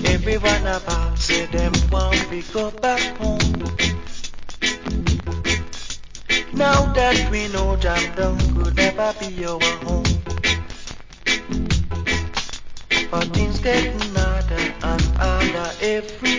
Everyone about say them want we go back home. Now that we know Jam Down could never be our home, but things getting harder and harder every